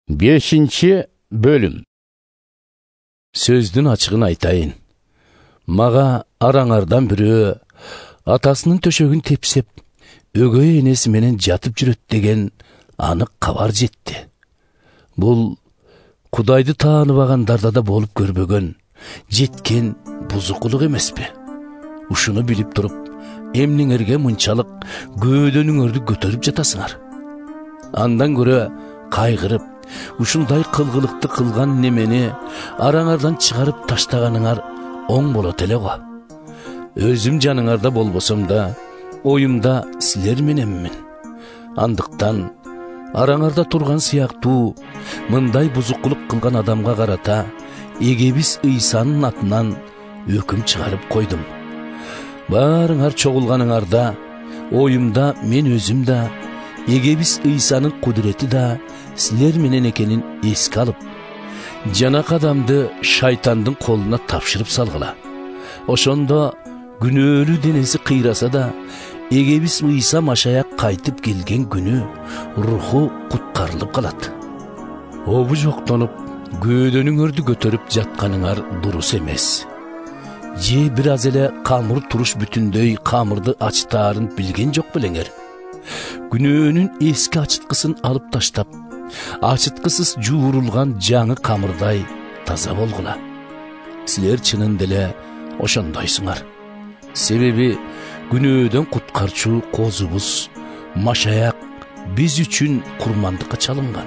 5 bölüm. Сөздүн ачыгын айтайын. Мага араңардан бирөө атасынын төшөгүн тепсеп, өгөй энеси менен жатып жүрөт деген анык кабар жетти. Бул Кудайды тааныбагандарда да болуп көрбөгөн, жеткен бузукулук эмеспи? Ушуну билип туруп, эмнеңерге мынчалык көөдөнүңөрдү көтөрүп жатасыңар? Андан көрө кайгырып, ушундай кылгылыкты кылган немени араңардан чыгарып таштаганыңар оң болот эле го. Өзүм жаныңарда болбосом да, оюмда силер мененмин. Андыктан араңарда турган сыяктуу мындай бузукулук кылган адамга карата эгебиз Ыйсанын атынан өкүм чыгарып койдум. Баарыңар чогулганыңарда, оюмда мен өзүм да, эгебиз Ыйсанын кудурети да силер менен экенин эске алып, жанак адамды шайтандын колуна тапшырып салгыла. Ошондо күнөөлүү денеси кыйраса да, эгебиз Ыйса Машаяк кайтып келген күнү руху куткарылып калат. Обу жоктонуп, көөдөнүңөрдү көтөрүп жатканыңар дурус эмес. Же бир аз эле камыр туруш бүтүндөй камырды ачтаарын билген жок белеңер? Күнөөнүн эски ачыткысын алып таштап, ачыткысыз жуурулган жаңы камырдай таза болгула. Силер чынында эле ошондойсуңар. Себеби күнөөдөн куткарчу козубуз Машаяк биз үчүн курмандыкка чалынган.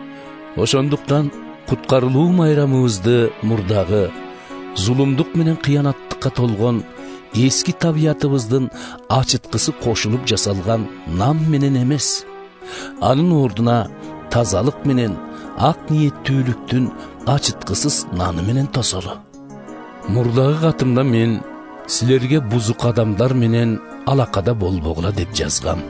Ошондуктан куткарылуу майрамыбызды мурдагы зулумдук менен кыянаттыкка толгон эски табиятыбыздын ачыткысы кошулуп жасалган нам менен эмес, анын ордуна тазалык менен ак ниеттүүлүктүн ачыткысыз наны менен тосолу. Мурдагы катымда мен силерге бузук адамдар менен алакада болбогула деп жазгам.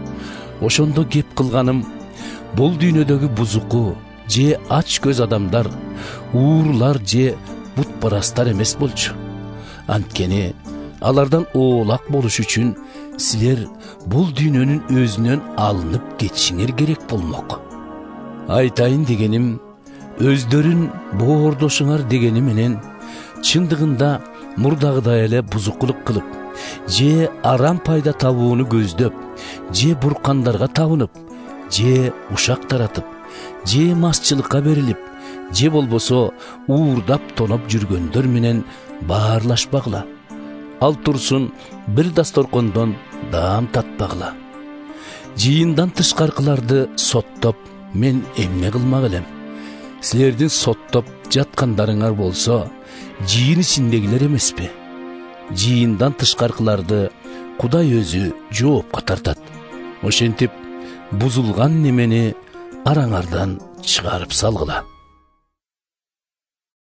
Ошондо кеп кылганым, бул дүйнөдөгү бузуку же ач көз адамдар, уурлар же бутпарастар эмес болчу. Анткени алардан оолак болуш үчүн силер бул дүйнөнүн өзүнөн алынып кетишиңер керек болмок. Айтайын дегеним, өздөрүн боордошуңар дегени менен чындыгында мурдагыдай эле бузукулук кылып, же арам пайда табууну көздөп, же буркандарга табынып, же ушак таратып, же масчылыкка берилип, же болбосо уурдап тоноп жүргөндөр менен баарлашпагыла. Ал турсун бир дасторкондон даам татпагыла. Жыйындан тышкаркыларды соттоп мен эмне кылмак элем? Силердин соттоп жаткандарыңар болсо жыйын ичиндегилер эмеспи? Жыйындан тышкаркыларды Кудай өзү жоопко тартат. Ошентип бузулган немени араңардан чыгарып салгыла.